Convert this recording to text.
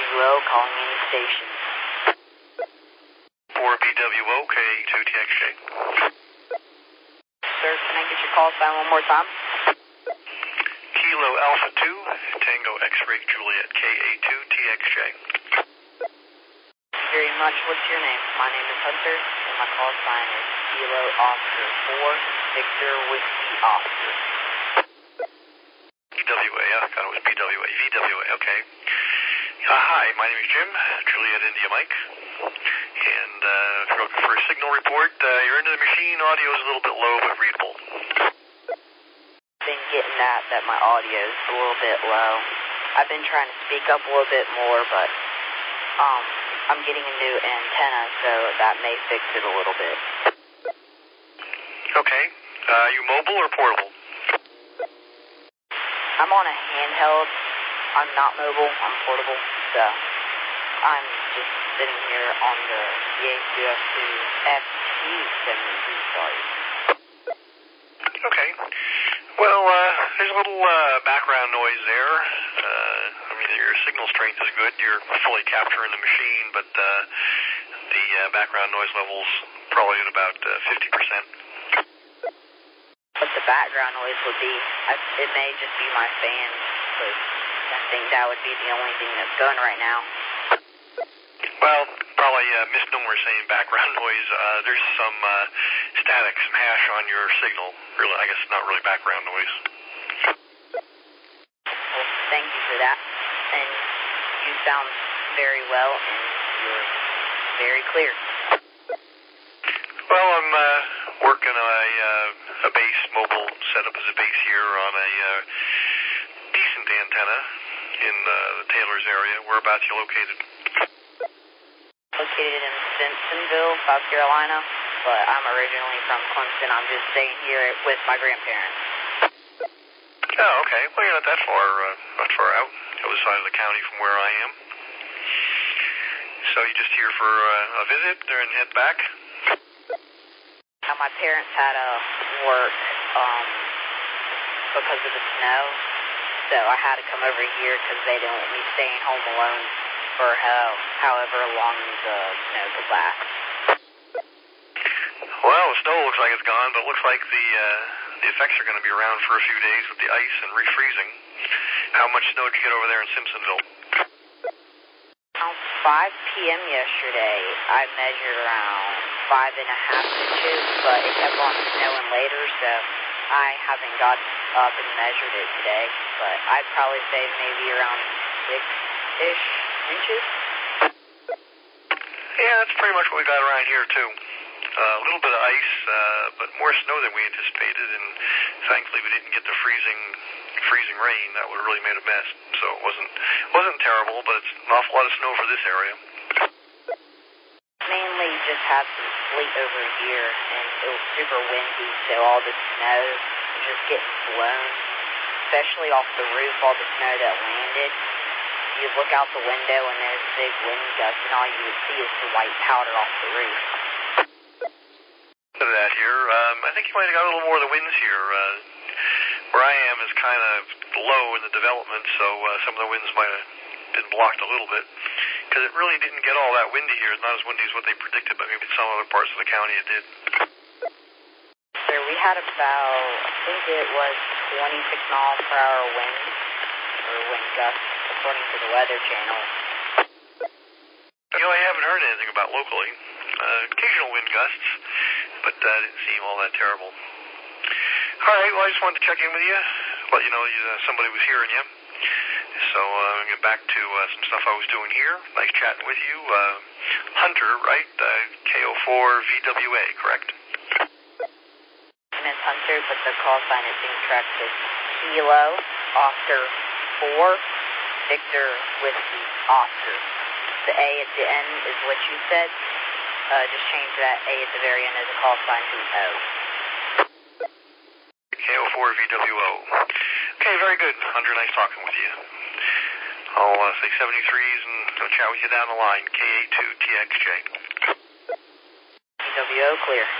BWO calling any station. 4BWO, KA2TXJ. Sir, can I get your call sign one more time? Kilo Alpha 2, Tango X-Ray Juliet, KA2TXJ. Very much. What's your name? My name is Hunter, and my call sign is Kilo Oscar 4, Victor Whiskey Oscar. VWA, I thought it was BWA. VWA, okay. Hi, my name is Jim, Juliet India Mike. And if you're looking for a signal report, you're into the machine. Audio is a little bit low, but readable. Been getting that my audio is a little bit low. I've been trying to speak up a little bit more, but I'm getting a new antenna, so that may fix it a little bit. Okay. Are you mobile or portable? I'm on a handheld. I'm not mobile. I'm portable. So I'm just sitting here on the EA2F2 FT70, sorry. Okay. Well, there's a little background noise there. I mean, your signal strength is good. You're fully capturing the machine, but the background noise level's probably at about 50%. What the background noise would be, it may just be my fans, because I think that would be the only thing that's going right now. Well, probably a misnomer saying background noise. There's some static, some hash on your signal. Really, I guess not really background noise. Well, thank you for that. And you sound very well, and you're very clear. Well, I'm working a base, mobile setup as a base here on a decent antenna in the Taylor's area. Whereabouts you located? Located in Simpsonville, South Carolina, but I'm originally from Clemson. I'm just staying here with my grandparents. Oh, okay. Well, you're not that far out, the other side of the county from where I am. So you just here for a visit and head back? Now, my parents had to work because of the snow, so I had to come over here because they didn't want me staying home alone for however long the snow could last. Well, the snow looks like it's gone, but it looks like the effects are going to be around for a few days with the ice and refreezing. How much snow did you get over there in Simpsonville? Around 5 p.m. yesterday, I measured around 5.5 inches, but it kept on snowing later, so I haven't got up and measured it today, but I'd probably say maybe around 6-ish inches. Yeah, that's pretty much what we got around here, too. A little bit of ice, but more snow than we anticipated, and thankfully we didn't get the freezing rain. That would have really made a mess. So it wasn't terrible, but it's an awful lot of snow for this area. Mainly just had some sleet over here, and it was super windy, so all the snow was just getting blown, especially off the roof, all the snow that landed. You'd look out the window, and there's a big wind gust, and all you would see is the white powder off the roof. Look at that here. I think you might have got a little more of the winds here. Where I am is kind of low in the development, so some of the winds might have been blocked a little bit. Because it really didn't get all that windy here. It's not as windy as what they predicted, but maybe some other parts of the county it did. Sir, we had about, I think it was 26 miles per hour wind, or wind gusts, according to the Weather Channel. You know, I haven't heard anything about locally. Occasional wind gusts, but didn't seem all that terrible. All right, well, I just wanted to check in with you, let you know somebody was hearing you. So I'm going to get back to some stuff I was doing here. Nice chatting with you. Hunter, right? KO4VWA, correct? Miss Hunter, but the call sign is incorrect. It's Kilo Oscar 4, Victor Whiskey Oscar. The A at the end is what you said. Just change that A at the very end as a call sign to an O. KO4VWO. Okay, very good. Hunter, nice talking with you. I'll say 73s and I'll chat with you down the line. KA2TXJ. VWO clear.